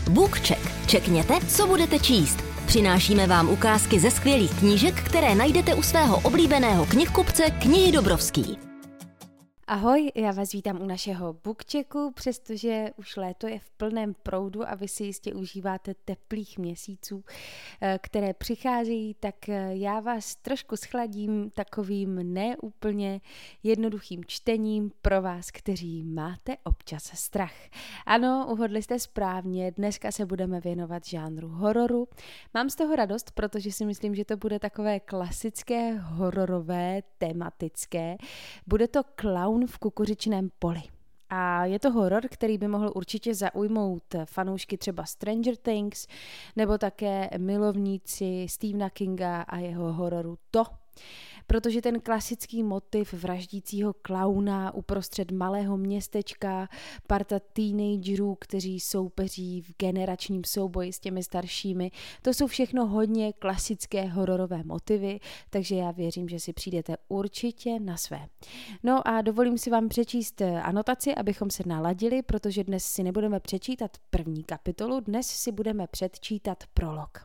BookCheck. Čekněte, co budete číst. Přinášíme vám ukázky ze skvělých knížek, které najdete u svého oblíbeného knihkupce Knihy Dobrovský. Ahoj, já vás vítám u našeho BookChecku, přestože už léto je v plném proudu a vy si jistě užíváte teplých měsíců, které přicházejí, tak já vás trošku schladím takovým neúplně jednoduchým čtením pro vás, kteří máte občas strach. Ano, uhodli jste správně, dneska se budeme věnovat žánru hororu. Mám z toho radost, protože si myslím, že to bude takové klasické, hororové, tematické. Bude to Klaun v kukuřičném poli. A je to horor, který by mohl určitě zaujmout fanoušky třeba Stranger Things, nebo také milovníci Stephena Kinga a jeho hororu To. Protože ten klasický motiv vraždícího klauna uprostřed malého městečka, parta teenagerů, kteří soupeří v generačním souboji s těmi staršími, to jsou všechno hodně klasické hororové motivy, takže já věřím, že si přijdete určitě na své. No a dovolím si vám přečíst anotaci, abychom se naladili, protože dnes si nebudeme přečítat první kapitolu, dnes si budeme předčítat prolog.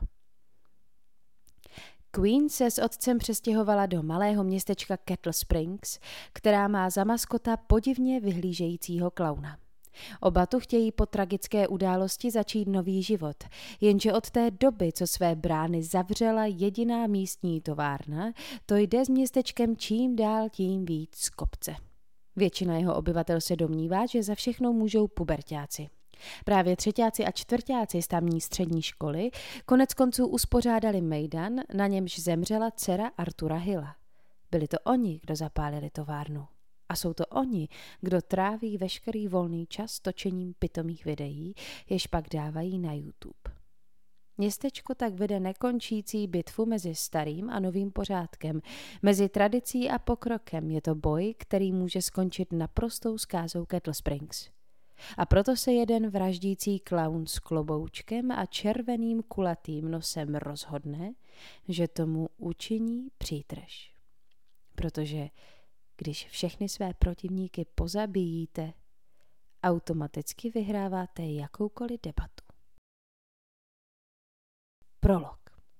Queen se s otcem přestěhovala do malého městečka Kettle Springs, která má za maskota podivně vyhlížejícího klauna. Oba tu chtějí po tragické události začít nový život, jenže od té doby, co své brány zavřela jediná místní továrna, to jde s městečkem čím dál tím víc z kopce. Většina jeho obyvatel se domnívá, že za všechno můžou puberťáci. Právě třeťáci a čtvrťáci z tamní střední školy konec konců uspořádali mejdan, na němž zemřela dcera Artura Hilla. Byli to oni, kdo zapálili továrnu. A jsou to oni, kdo tráví veškerý volný čas točením pitomých videí, jež pak dávají na YouTube. Městečko tak vede nekončící bitvu mezi starým a novým pořádkem, mezi tradicí a pokrokem. Je to boj, který může skončit naprostou zkázou Kettle Springs. A proto se jeden vraždící klaun s kloboučkem a červeným kulatým nosem rozhodne, že tomu učiní přítrž. Protože když všechny své protivníky pozabíjíte, automaticky vyhráváte jakoukoliv debatu. Prolog.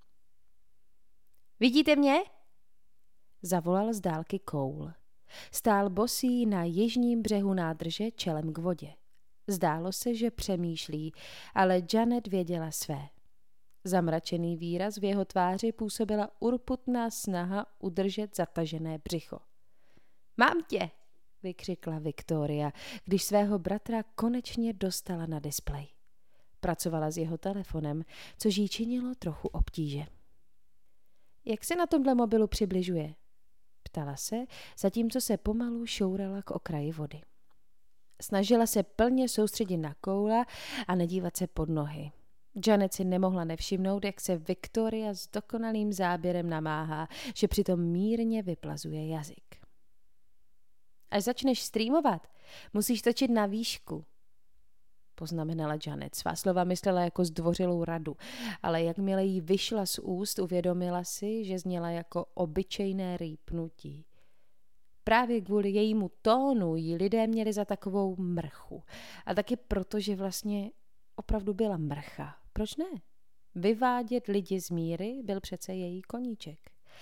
Vidíte mě? Zavolal z dálky Cole. Stál bosý na jižním břehu nádrže čelem k vodě. Zdálo se, že přemýšlí, ale Janet věděla své. Zamračený výraz v jeho tváři působila urputná snaha udržet zatažené břicho. Mám tě, vykřikla Victoria, když svého bratra konečně dostala na displej. Pracovala s jeho telefonem, což jí činilo trochu obtíže. Jak se na tomhle mobilu přibližuje? Ptala se, zatímco se pomalu šourala k okraji vody. Snažila se plně soustředit na Cola a nedívat se pod nohy. Janet si nemohla nevšimnout, jak se Victoria s dokonalým záběrem namáhá, že přitom mírně vyplazuje jazyk. Až začneš streamovat, musíš točit na výšku, poznamenala Janet. Svá slova myslela jako zdvořilou radu, ale jakmile jí vyšla z úst, uvědomila si, že zněla jako obyčejné rýpnutí. Právě kvůli jejímu tónu jí lidé měli za takovou mrchu. A taky proto, že vlastně opravdu byla mrcha. Proč ne? Vyvádět lidi z míry byl přece její koníček.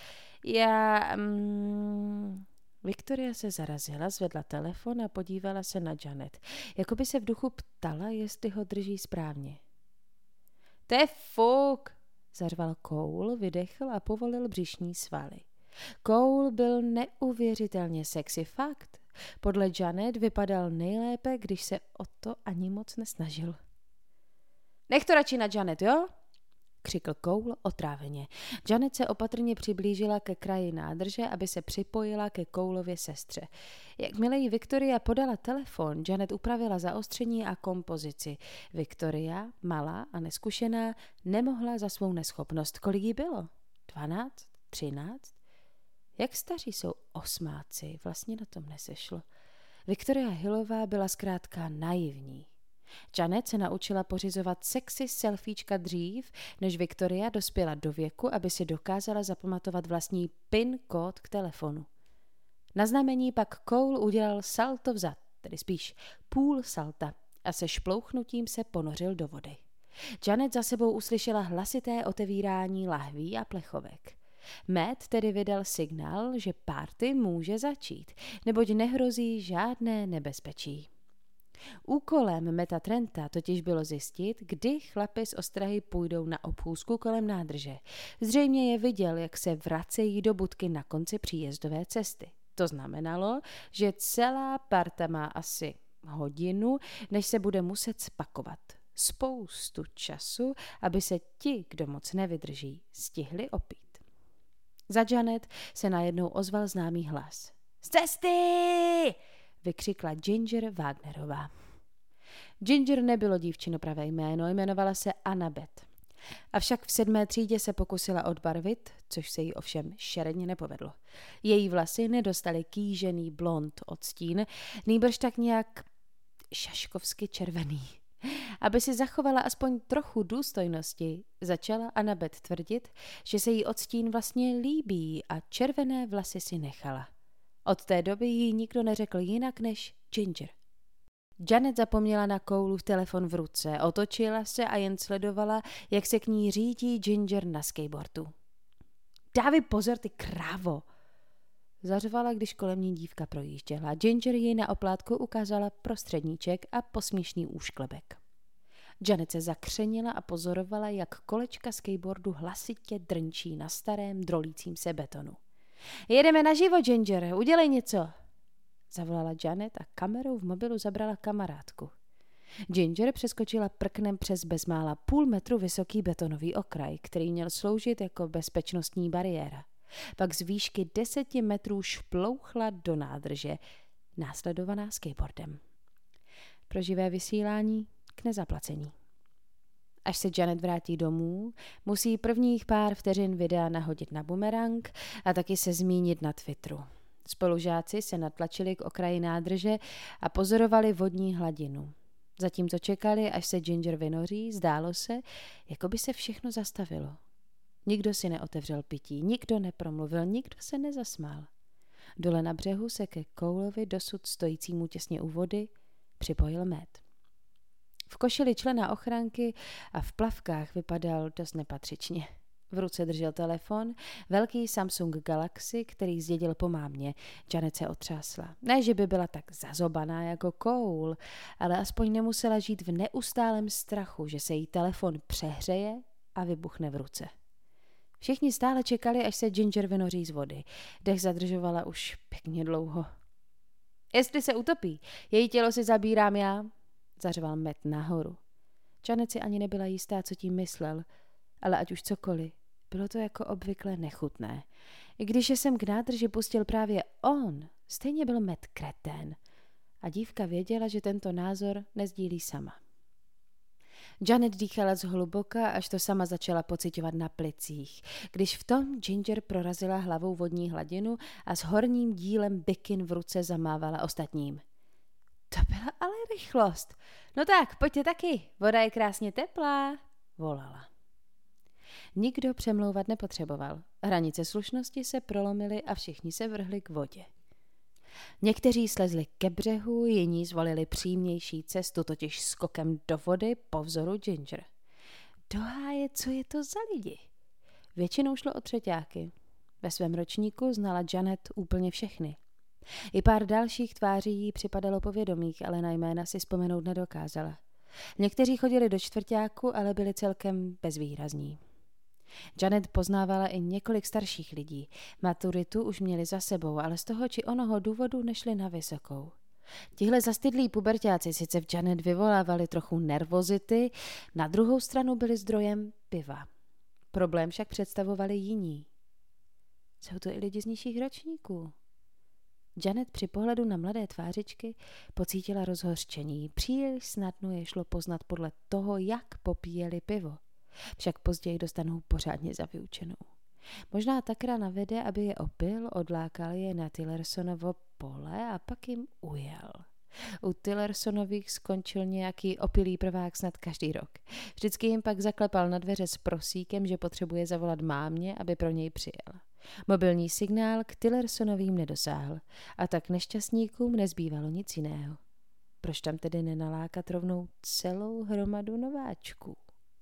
Victoria se zarazila, zvedla telefon a podívala se na Janet. Jako by se v duchu ptala, jestli ho drží správně. To je fuk, zařval Cole, vydechl a povolil břišní svaly. Cole byl neuvěřitelně sexy, fakt. Podle Janet vypadal nejlépe, když se o to ani moc nesnažil. Nech to radši na Janet, jo? Křikl Cole otráveně. Janet se opatrně přiblížila ke kraji nádrže, aby se připojila ke Coleově sestře. Jakmile jí Victoria podala telefon, Janet upravila zaostření a kompozici. Victoria, malá a neskušená, nemohla za svou neschopnost. Kolik jí bylo? 12? 13? Jak staří jsou osmáci? Vlastně na tom nesešlo. Victoria Hillová byla zkrátka naivní. Janet se naučila pořizovat sexy selfiečka dřív, než Victoria dospěla do věku, aby si dokázala zapamatovat vlastní PIN kód k telefonu. Na znamení pak Cole udělal salto vzad, tedy spíš půl salta, a se šplouchnutím se ponořil do vody. Janet za sebou uslyšela hlasité otevírání lahví a plechovek. Matt tedy vydal signál, že party může začít, neboť nehrozí žádné nebezpečí. Úkolem Matta Trenta totiž bylo zjistit, kdy chlapi z ostrahy půjdou na obchůzku kolem nádrže. Zřejmě je viděl, jak se vracejí do budky na konci příjezdové cesty. To znamenalo, že celá parta má asi hodinu, než se bude muset spakovat. Spoustu času, aby se ti, kdo moc nevydrží, stihli opít. Za Janet se najednou ozval známý hlas. Z cesty! Vykřikla Ginger Wagnerová. Ginger nebylo dívčino pravé jméno, jmenovala se Annabeth. Avšak v 7. třídě se pokusila odbarvit, což se jí ovšem šeredně nepovedlo. Její vlasy nedostaly kýžený blond odstín, nýbrž tak nějak šaškovsky červený. Aby si zachovala aspoň trochu důstojnosti, začala Annabeth tvrdit, že se jí odstín vlastně líbí a červené vlasy si nechala. Od té doby jí nikdo neřekl jinak než Ginger. Janet zapomněla na Coleův telefon v ruce, otočila se a jen sledovala, jak se k ní řítí Ginger na skateboardu. Dávej pozor, ty krávo! Zařvala, když kolem ní dívka projížděla. Ginger jí na oplátku ukázala prostředníček a posměšný úšklebek. Janet se zakřenila a pozorovala, jak kolečka skateboardu hlasitě drnčí na starém drolícím se betonu. Jedeme naživo, Ginger, udělej něco, zavolala Janet a kamerou v mobilu zabrala kamarádku. Ginger přeskočila prknem přes bezmála půl metru vysoký betonový okraj, který měl sloužit jako bezpečnostní bariéra. Pak z výšky 10 metrů šplouchla do nádrže, následovaná skateboardem. Pro živé vysílání k nezaplacení. Až se Janet vrátí domů, musí prvních pár vteřin videa nahodit na bumerang a taky se zmínit na Twitteru. Spolužáci se natlačili k okraji nádrže a pozorovali vodní hladinu. Zatímco čekali, až se Ginger vynoří, zdálo se, jako by se všechno zastavilo. Nikdo si neotevřel pití, nikdo nepromluvil, nikdo se nezasmál. Dole na břehu se ke Coleovi, dosud stojícímu těsně u vody, připojil Matt. V košili člena ochranky a v plavkách vypadal dost nepatřičně. V ruce držel telefon, velký Samsung Galaxy, který zdědil po mámě. Janet se otřásla. Ne, že by byla tak zazobaná jako Cole, ale aspoň nemusela žít v neustálém strachu, že se jí telefon přehřeje a vybuchne v ruce. Všichni stále čekali, až se Ginger vynoří z vody. Dech zadržovala už pěkně dlouho. Jestli se utopí, její tělo si zabírám já, zařval Matt nahoru. Janet si ani nebyla jistá, co tím myslel, ale ať už cokoliv, bylo to jako obvykle nechutné. I když je sem k nádrži pustil právě on, stejně byl Matt kretén. A dívka věděla, že tento názor nezdílí sama. Janet dýchala zhluboka, až to sama začala pociťovat na plicích, když v tom Ginger prorazila hlavou vodní hladinu a s horním dílem bikin v ruce zamávala ostatním. To byla ale rychlost. No tak, pojďte taky, voda je krásně teplá, volala. Nikdo přemlouvat nepotřeboval. Hranice slušnosti se prolomily a všichni se vrhli k vodě. Někteří slezli ke břehu, jiní zvolili přímější cestu, totiž skokem do vody po vzoru Ginger. Do háje, co je to za lidi? Většinou šlo o třeťáky. Ve svém ročníku znala Janet úplně všechny. I pár dalších tváří jí připadalo povědomých, ale na jména si vzpomenout nedokázala. Někteří chodili do čtvrťáku, ale byli celkem bezvýrazní. Janet poznávala i několik starších lidí. Maturitu už měli za sebou, ale z toho či onoho důvodu nešli na vysokou. Tihle zastydlí puberťáci sice v Janet vyvolávali trochu nervozity, na druhou stranu byli zdrojem piva. Problém však představovali jiní. Jsou to i lidi z nižších ročníků. Janet při pohledu na mladé tvářičky pocítila rozhořčení. Příliš snadno je šlo poznat podle toho, jak popíjeli pivo. Však později dostanou pořádně za vyučenou. Možná Takra navede, aby je opil, odlákal je na Tillersonovo pole a pak jim ujel. U Tillersonových skončil nějaký opilý prvák snad každý rok. Vždycky jim pak zaklepal na dveře s prosíkem, že potřebuje zavolat mámě, aby pro něj přijel. Mobilní signál k Tillersonovým nedosáhl a tak nešťastníkům nezbývalo nic jiného. Proč tam tedy nenalákat rovnou celou hromadu nováčků?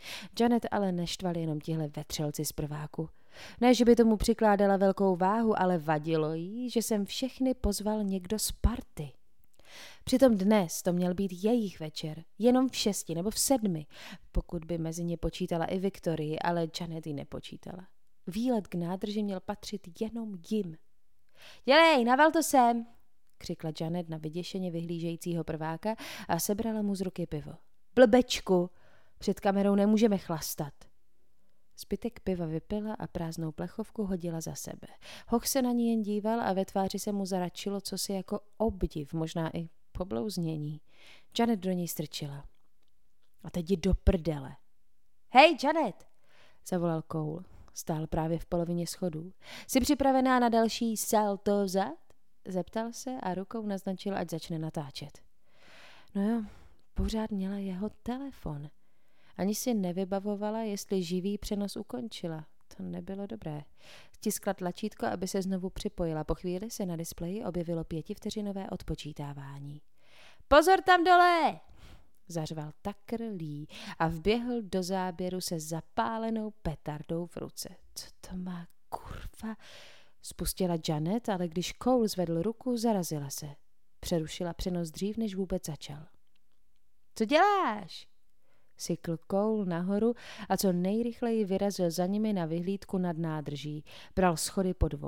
Janet ale neštvali jenom tihle vetřelci z prváku. Ne, že by tomu přikládala velkou váhu, ale vadilo jí, že sem všechny pozval někdo z party. Přitom dnes to měl být jejich večer, jenom v 6 nebo v 7, pokud by mezi ně počítala i Viktorii, ale Janet ji nepočítala. Výlet k nádrži měl patřit jenom jim. Dělej, naval to sem, křikla Janet na vyděšeně vyhlížejícího prváka a sebrala mu z ruky pivo. Blbečku, před kamerou nemůžeme chlastat. Zbytek piva vypila a prázdnou plechovku hodila za sebe. Hoch se na ní jen díval a ve tváři se mu zaračilo cosi jako obdiv, možná i poblouznění. Janet do něj strčila. A teď jdi do prdele. Hej, Janet, zavolal Cole. Stál právě v polovině schodů. Jsi připravená na další salto vzad? Zeptal se a rukou naznačil, ať začne natáčet. No jo, pořád měla jeho telefon. Ani si nevybavovala, jestli živý přenos ukončila. To nebylo dobré. Stiskla tlačítko, aby se znovu připojila. Po chvíli se na displeji objevilo 5vteřinové odpočítávání. Pozor tam dole! Zařval Tucker Lee a vběhl do záběru se zapálenou petardou v ruce. Co to má, kurva? Spustila Janet, ale když Cole zvedl ruku, zarazila se. Přerušila přenos dřív, než vůbec začal. Co děláš? Sykl Cole nahoru a co nejrychleji vyrazil za nimi na vyhlídku nad nádrží. Bral schody po 2.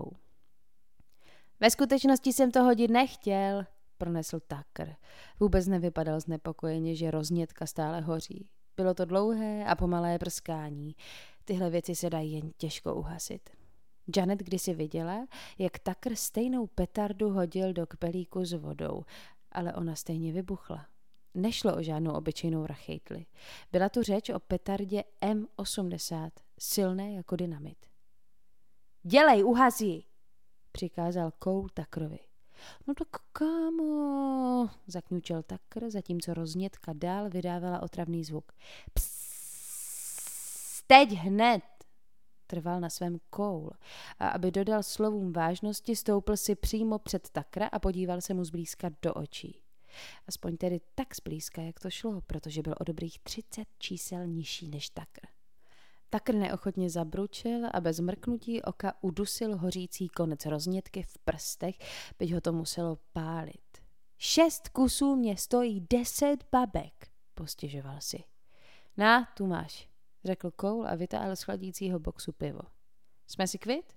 Ve skutečnosti jsem to hodit nechtěl, pronesl Tucker. Vůbec nevypadal znepokojeně, že roznětka stále hoří. Bylo to dlouhé a pomalé prskání. Tyhle věci se dají jen těžko uhasit. Janet kdysi viděla, jak Tucker stejnou petardu hodil do kbelíku s vodou, ale ona stejně vybuchla. Nešlo o žádnou obyčejnou rachejtli. Byla tu řeč o petardě M80, silné jako dynamit. Dělej, uhaz ji, přikázal Cole Tuckerovi. No tak kámo, zakňučel Tucker, zatímco roznětka dál vydávala otravný zvuk. Psst, teď hned, trval na svém Cole. A aby dodal slovům vážnosti, stoupl si přímo před Tuckera a podíval se mu zblízka do očí. Aspoň tedy tak zblízka, jak to šlo, protože byl o dobrých 30 čísel nižší než Tucker. Tucker neochotně zabručil a bez mrknutí oka udusil hořící konec roznětky v prstech, byť ho to muselo pálit. 6 kusů mě stojí 10 babek, postěžoval si. Na, tu máš, řekl Cole a vytáhl z chladícího boxu pivo. Jsme si kvit?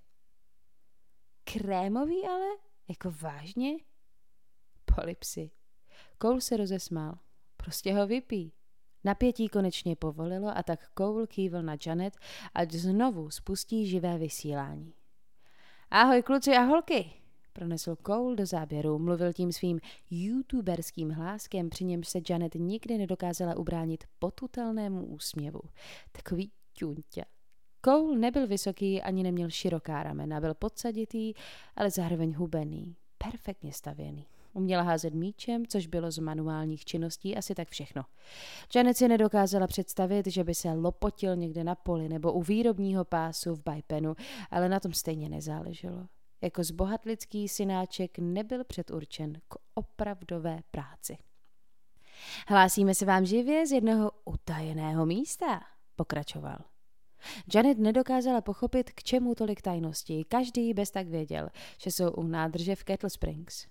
Krémový ale? Jako vážně? Polipsy. Cole se rozesmál. Prostě ho vypí. Napětí konečně povolilo a tak Cole kývl na Janet, ať znovu spustí živé vysílání. Ahoj kluci a holky, pronesl Cole do záběru. Mluvil tím svým youtuberským hláskem, při němž se Janet nikdy nedokázala ubránit potutelnému úsměvu. Takový ťuňťa. Cole nebyl vysoký ani neměl široká ramena, byl podsaditý, ale zároveň hubený, perfektně stavěný. Uměla házet míčem, což bylo z manuálních činností asi tak všechno. Janet si nedokázala představit, že by se lopotil někde na poli nebo u výrobního pásu v Bajpenu, ale na tom stejně nezáleželo. Jako zbohatlický synáček nebyl předurčen k opravdové práci. Hlásíme se vám živě z jednoho utajeného místa, pokračoval. Janet nedokázala pochopit, k čemu tolik tajností. Každý bez tak věděl, že jsou u nádrže v Kettle Springs.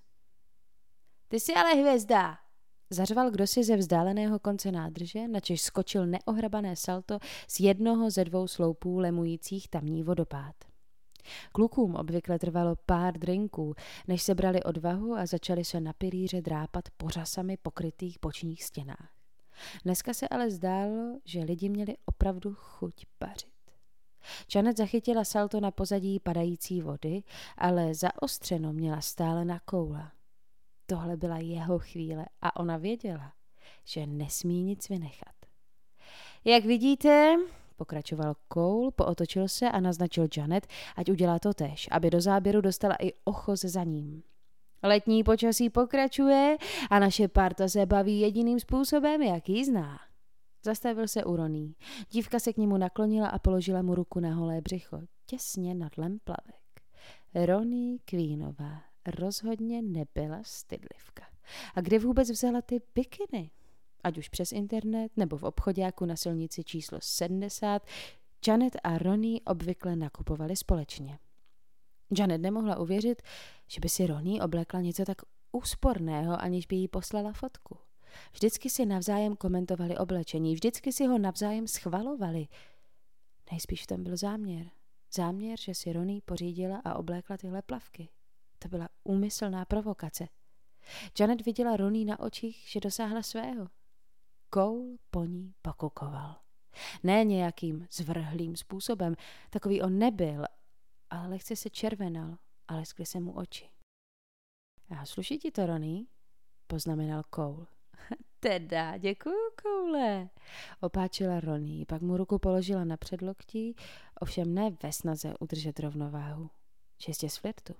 Ty jsi ale hvězda, zařval kdosi ze vzdáleného konce nádrže, načež skočil neohrabané salto z jednoho ze 2 sloupů lemujících tamní vodopád. Klukům obvykle trvalo pár drinků, než se brali odvahu a začali se na pilíře drápat po řasami pokrytých bočních stěnách. Dneska se ale zdálo, že lidi měli opravdu chuť pařit. Janet zachytila salto na pozadí padající vody, ale zaostřeno měla stále na Cola. Tohle byla jeho chvíle a ona věděla, že nesmí nic vynechat. Jak vidíte, pokračoval Cole, pootočil se a naznačil Janet, ať udělá to též, aby do záběru dostala i ochoz za ním. Letní počasí pokračuje a naše parta se baví jediným způsobem, jak ji zná. Zastavil se u Ronnie. Dívka se k němu naklonila a položila mu ruku na holé břicho, těsně nad lemplavek. Ronnie Queenová rozhodně nebyla stydlivka. A kde vůbec vzala ty bikiny? Ať už přes internet nebo v obchoďáku na silnici číslo 70, Janet a Ronnie obvykle nakupovali společně. Janet nemohla uvěřit, že by si Ronnie oblékla něco tak úsporného, aniž by jí poslala fotku. Vždycky si navzájem komentovali oblečení, vždycky si ho navzájem schvalovali. Nejspíš v tom byl záměr. Záměr, že si Ronnie pořídila a oblékla tyhle plavky. To byla úmyslná provokace. Janet viděla Ronnie na očích, že dosáhla svého. Cole po ní pokukoval. Ne nějakým zvrhlým způsobem, takový on nebyl, ale lehce se červenal a leskly se mu oči. A sluší ti to, Ronnie? Poznamenal Cole. Teda, děkuju, Cole, opáčila Ronnie, pak mu ruku položila na předloktí, ovšem ne ve snaze udržet rovnováhu. Čistě z flirtu.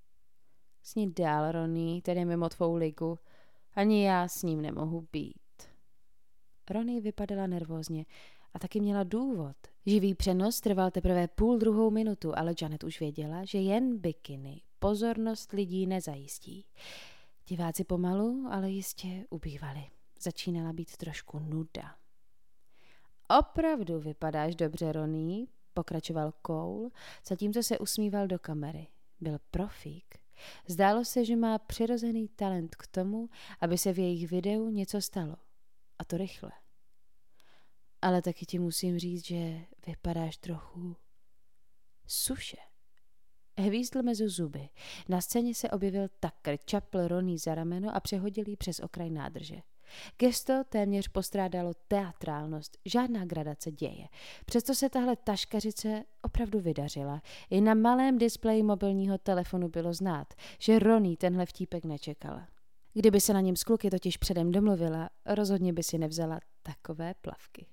Sní dál, Ronnie, tedy mimo tvou ligu. Ani já s ním nemohu být. Ronnie vypadala nervózně a taky měla důvod. Živý přenos trval teprve 1,5 minutu, ale Janet už věděla, že jen bikiny pozornost lidí nezajistí. Diváci pomalu, ale jistě ubývali. Začínala být trošku nuda. Opravdu vypadáš dobře, Ronnie, pokračoval Cole, zatímco se usmíval do kamery. Byl profík. Zdálo se, že má přirozený talent k tomu, aby se v jejich videu něco stalo. A to rychle. Ale taky ti musím říct, že vypadáš trochu suše. Hvízdl mezi zuby. Na scéně se objevil Tucker, čapl Ronnie za rameno a přehodil jí přes okraj nádrže. Gesto téměř postrádalo teatrálnost, žádná gradace děje. Přesto se tahle taškařice opravdu vydařila. I na malém displeji mobilního telefonu bylo znát, že Ronnie tenhle vtípek nečekala. Kdyby se na něm s kluky totiž předem domluvila, rozhodně by si nevzala takové plavky.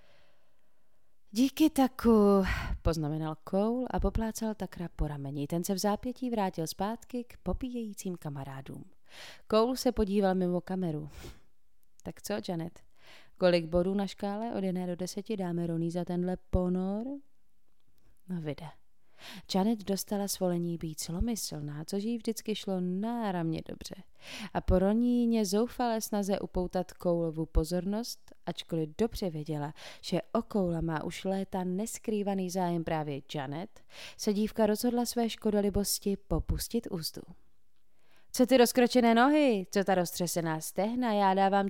Díky, Taku, poznamenal Cole a poplácal Takra po rameni. Ten se v zápětí vrátil zpátky k popíjejícím kamarádům. Cole se podíval mimo kameru. Tak co, Janet? Kolik bodů na škále od 1 do 10 dáme Ronnie za tenhle ponor? No vyjde. Janet dostala svolení být zlomyslná, což jí vždycky šlo náramně dobře. A po Ronníně zoufalé snaze upoutat Coleovu pozornost, ačkoliv dobře věděla, že o Colea má už léta neskrývaný zájem právě Janet, se dívka rozhodla své škodolibosti popustit úzdu. Co ty rozkročené nohy, co ta roztřesená stehna, já dávám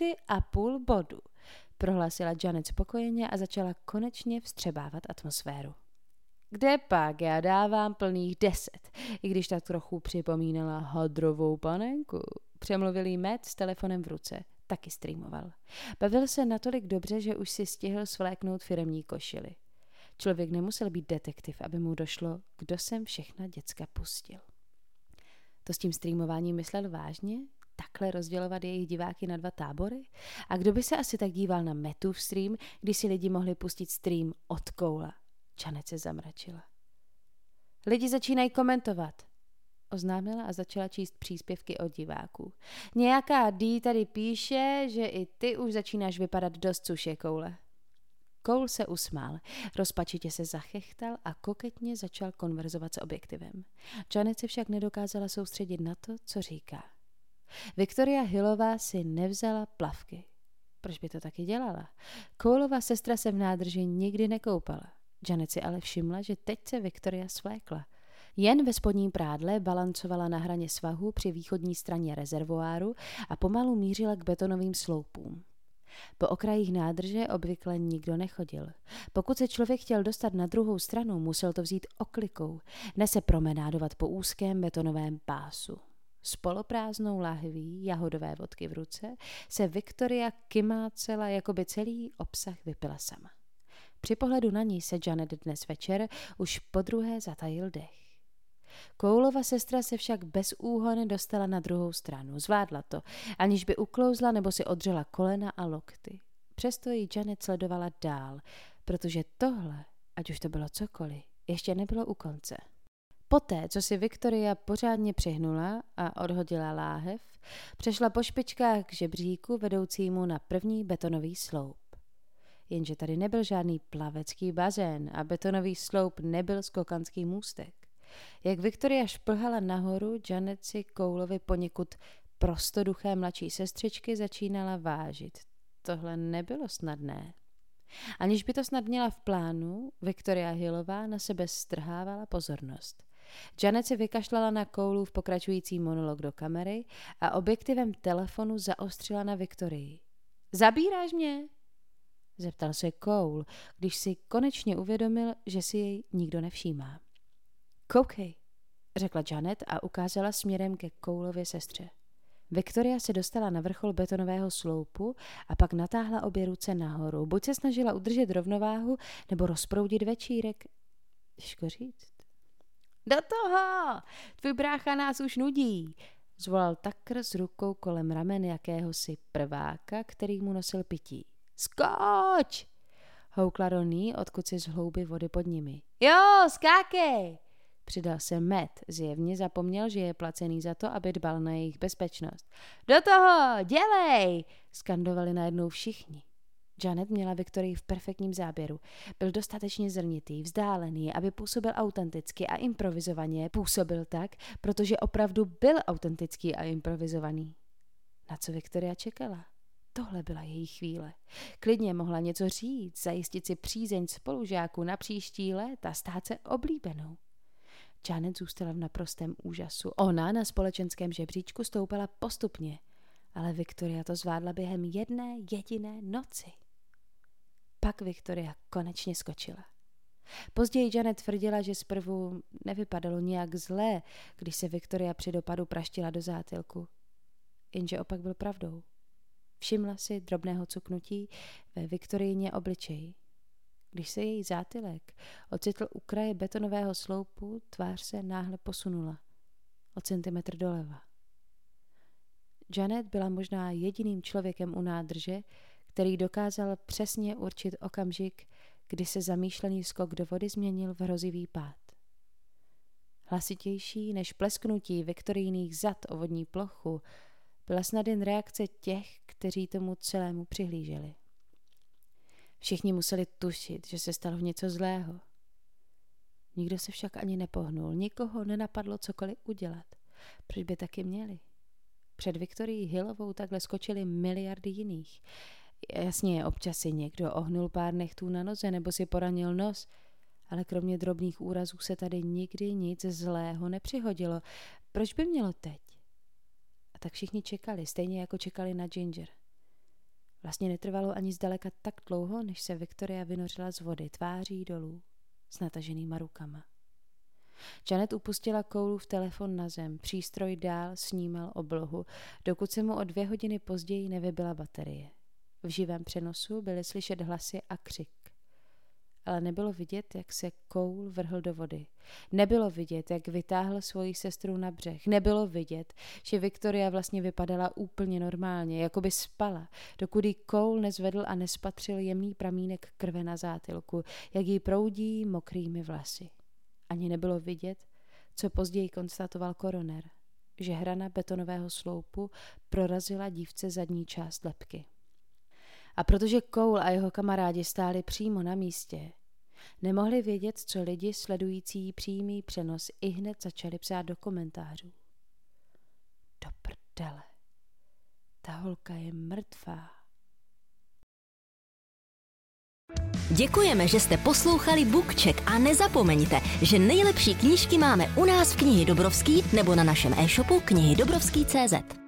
4,5 bodu, prohlásila Janet spokojeně a začala konečně vstřebávat atmosféru. Kde pak, já dávám plných 10, i když tak trochu připomínala hadrovou panenku. Přemluvil jí Matt s telefonem v ruce, taky streamoval. Bavil se natolik dobře, že už si stihl svléknout firemní košili. Člověk nemusel být detektiv, aby mu došlo, kdo sem všechna děcka pustil. To s tím streamováním myslel vážně? Takhle rozdělovat jejich diváky na 2 tábory? A kdo by se asi tak díval na Mattův stream, když si lidi mohli pustit stream od Colea? Janet se zamračila. Lidi začínají komentovat, oznámila a začala číst příspěvky od diváků. Nějaká D tady píše, že i ty už začínáš vypadat dost suše, Cole. Cole se usmál, rozpačitě se zachechtal a koketně začal konverzovat s objektivem. Janet se však nedokázala soustředit na to, co říká. Victoria Hillová si nevzala plavky. Proč by to taky dělala? Coleova sestra se v nádrži nikdy nekoupala. Janet si ale všimla, že teď se Victoria svlékla. Jen ve spodním prádle balancovala na hraně svahu při východní straně rezervoáru a pomalu mířila k betonovým sloupům. Po okrajích nádrže obvykle nikdo nechodil. Pokud se člověk chtěl dostat na druhou stranu, musel to vzít oklikou, ne se promenádovat po úzkém betonovém pásu. S poloprázdnou láhví jahodové vodky v ruce se Victoria kymácela, jako by celý obsah vypila sama. Při pohledu na ní se Janet dnes večer už podruhé zatajil dech. Coleova sestra se však bez úhony dostala na druhou stranu. Zvládla to, aniž by uklouzla nebo si odřela kolena a lokty. Přesto ji Janet sledovala dál, protože tohle, ať už to bylo cokoliv, ještě nebylo u konce. Poté, co si Victoria pořádně přihnula a odhodila láhev, přešla po špičkách k žebříku vedoucímu na první betonový sloup. Jenže tady nebyl žádný plavecký bazén a betonový sloup nebyl skokanský můstek. Jak Victoria šplhala nahoru, Janet si Coleovi poněkud prostoduché mladší sestřičky začínala vážit. tohle nebylo snadné. Aniž by to snad měla v plánu, Victoria Hillová na sebe strhávala pozornost. Janet si vykašlala na Coleův pokračující monolog do kamery a objektivem telefonu zaostřila na Victorii. Zabíráš mě? Zeptal se Cole, když si konečně uvědomil, že si jej nikdo nevšímá. Koukej, řekla Janet a ukázala směrem ke Coleově sestře. Victoria se dostala na vrchol betonového sloupu a pak natáhla obě ruce nahoru. Buď se snažila udržet rovnováhu, nebo rozproudit večírek. Těžko říct. Do toho! Tvůj brácha nás už nudí, zvolal Tucker s rukou kolem ramen jakéhosi prváka, který mu nosil pití. Skoč! Houkla Ronnie, odkud si z hlouby vody pod nimi. Jo, skákej! Přidal se Matt, zjevně zapomněl, že je placený za to, aby dbal na jejich bezpečnost. Do toho, dělej! Skandovali najednou všichni. Janet měla Victorii v perfektním záběru. Byl dostatečně zrnitý, vzdálený, aby působil autenticky a improvizovaně. Působil tak, protože opravdu byl autentický a improvizovaný. Na co Victoria čekala? Tohle byla její chvíle. Klidně mohla něco říct, zajistit si přízeň spolužáků na příští let a stát se oblíbenou. Janet zůstala v naprostém úžasu. Ona na společenském žebříčku stoupala postupně, ale Victoria to zvládla během jedné jediné noci. Pak Victoria konečně skočila. Později Janet tvrdila, že zprvu nevypadalo nějak zlé, když se Victoria při dopadu praštila do zátilku. Jenže opak byl pravdou. Všimla si drobného cuknutí ve Victoriině obličeji. Když se její zátylek ocitl u kraje betonového sloupu, tvář se náhle posunula o centimetr doleva. Janet byla možná jediným člověkem u nádrže, který dokázal přesně určit okamžik, kdy se zamýšlený skok do vody změnil v hrozivý pád. Hlasitější než plesknutí Victoriiných zad o vodní plochu byla snad jen reakce těch, kteří tomu celému přihlíželi. Všichni museli tušit, že se stalo něco zlého. Nikdo se však ani nepohnul, nikoho nenapadlo cokoliv udělat. Proč by taky měli? Před Victorií Hillovou takhle skočili miliardy jiných. Jasně, občas si někdo ohnul pár nechtů na noze nebo si poranil nos, ale kromě drobných úrazů se tady nikdy nic zlého nepřihodilo. Proč by mělo teď? A tak všichni čekali, stejně jako čekali na Ginger. Vlastně netrvalo ani zdaleka tak dlouho, než se Victoria vynořila z vody tváří dolů s nataženýma rukama. Janet upustila Coleův telefon na zem, přístroj dál snímal oblohu, dokud se mu o 2 hodiny později nevybila baterie. V živém přenosu byly slyšet hlasy a křik. Ale nebylo vidět, jak se Cole vrhl do vody. Nebylo vidět, jak vytáhl svoji sestru na břeh. Nebylo vidět, že Victoria vlastně vypadala úplně normálně, jako by spala, dokud jí Cole nezvedl a nespatřil jemný pramínek krve na zátylku, jak jí proudí mokrými vlasy. Ani nebylo vidět, co později konstatoval koroner, že hrana betonového sloupu prorazila dívce zadní část lebky. A protože Cole a jeho kamarádi stáli přímo na místě, nemohli vědět, co lidi sledující přímý přenos ihned začali psát do komentářů. Do prdele, ta holka je mrtvá. Děkujeme, že jste poslouchali BookCheck a nezapomeňte, že nejlepší knížky máme u nás v Knihy Dobrovský nebo na našem e-shopu knihydobrovský.cz.